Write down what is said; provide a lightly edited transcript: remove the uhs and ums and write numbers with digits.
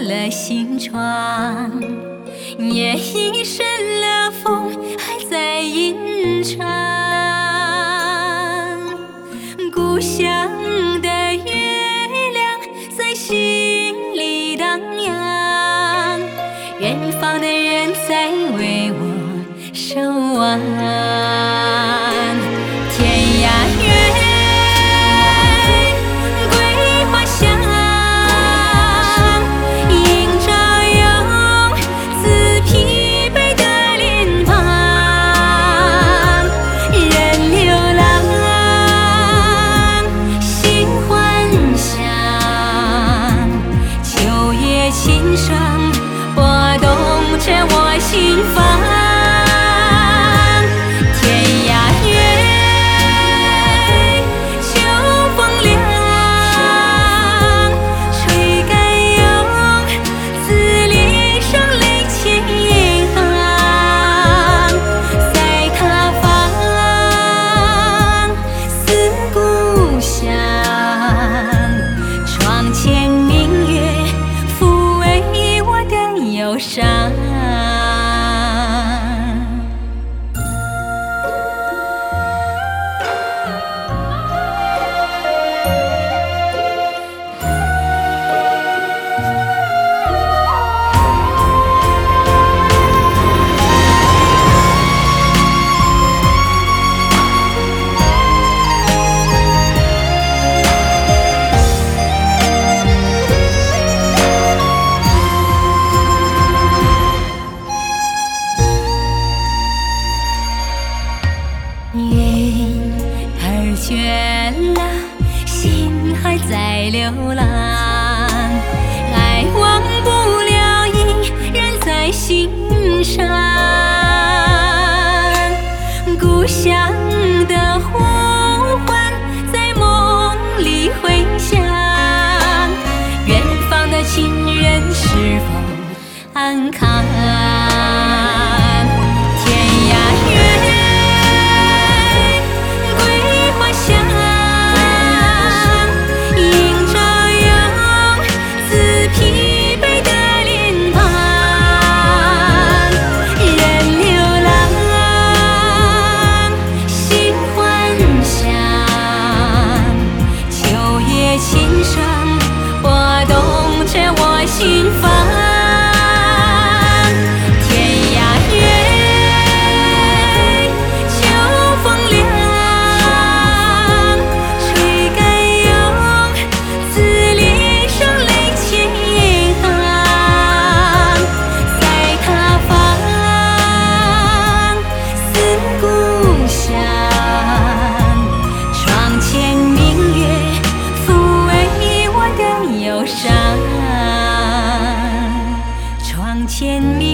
了心窗，夜已深了，风还在吟唱。故乡的月亮在心里荡漾，远方的人在为我守望。天涯远，桂花香，迎朝阳，自疲惫的脸庞。人流浪，心幻想，秋叶清霜，拨动着我心房。忧伤。云儿倦了，心还在流浪，爱忘不了，依然在心上。故乡的呼唤在梦里回响，远方的亲人是否安康？心房，天涯远，秋风凉，吹干忧，自脸上泪千行。在他方，思故乡，窗前明月抚慰我的忧伤。窗前